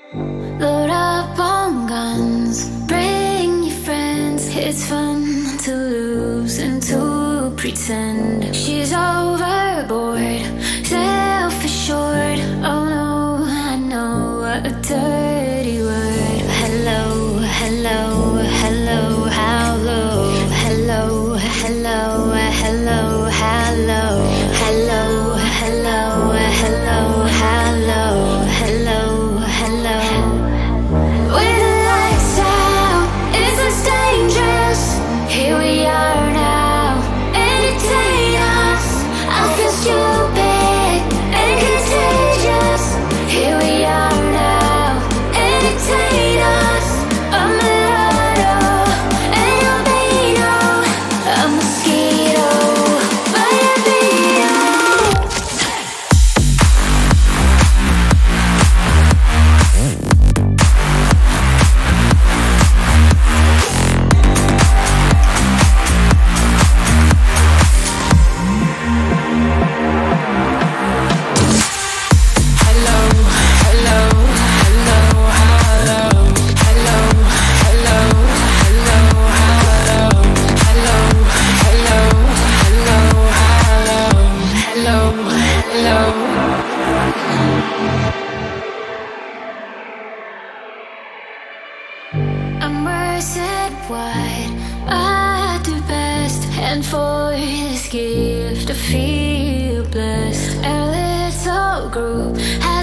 Load up on guns, bring your friends. It's fun to lose and to pretend. She's overboard, self-assured. Oh no, I know a dirty word. Hello, hello, hello, hello. Hello, hello, hello, hello. Hello, hello, hello, hello. Hello, hello. With the lights out, is this dangerous? Here we are now, entertain us. I feel stupid and contagious. Here we are now, entertain us. I'm a mulatto and you're Beano. A mosquito by a Beano. I'm worse at what I do best, and for this gift I feel blessed. Our little group